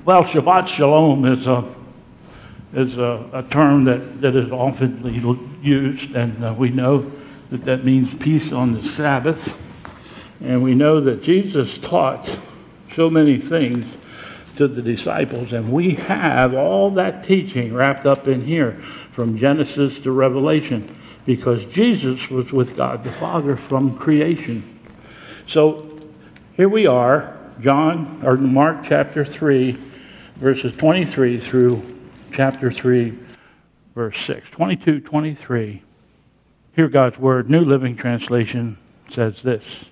Well, Shabbat Shalom is a term that is often used, and we know that means peace on the Sabbath. And we know that Jesus taught so many things to the disciples, and we have all that teaching wrapped up in here from Genesis to Revelation, because Jesus was with God the Father from creation. So here we are, Mark chapter 3, verses 23 through chapter 3, verse 6. 22, 23. Hear God's word. New Living Translation says this.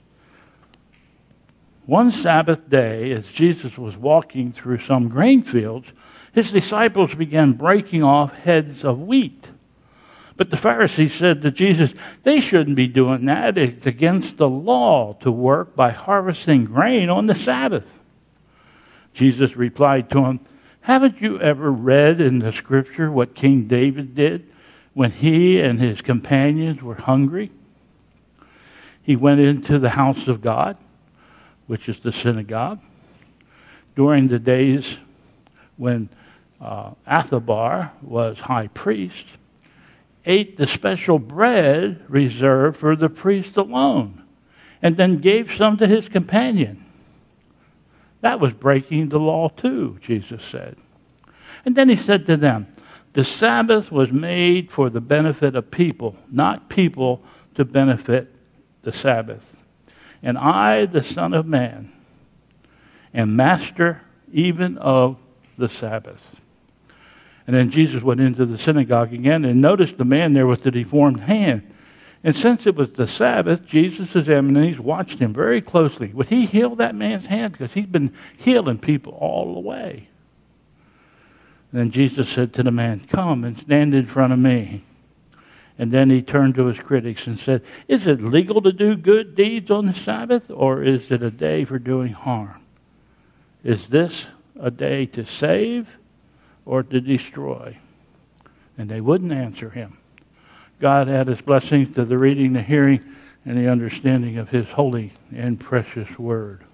One Sabbath day, as Jesus was walking through some grain fields, his disciples began breaking off heads of wheat. But the Pharisees said to Jesus, they shouldn't be doing that. It's against the law to work by harvesting grain on the Sabbath. Jesus replied to him, haven't you ever read in the scripture what King David did when he and his companions were hungry? He went into the house of God, which is the synagogue, during the days when Athabar was high priest, ate the special bread reserved for the priest alone, and then gave some to his companion. That was breaking the law too, Jesus said. And then he said to them, the Sabbath was made for the benefit of people, not people to benefit the Sabbath. And I, the Son of Man, am master even of the Sabbath. And then Jesus went into the synagogue again and noticed the man there with the deformed hand. And since it was the Sabbath, Jesus' enemies watched him very closely. Would he heal that man's hand? Because he's been healing people all the way. And then Jesus said to the man, come and stand in front of me. And then he turned to his critics and said, is it legal to do good deeds on the Sabbath, or is it a day for doing harm? Is this a day to save or to destroy? And they wouldn't answer him. God add his blessings to the reading, the hearing, and the understanding of his holy and precious word.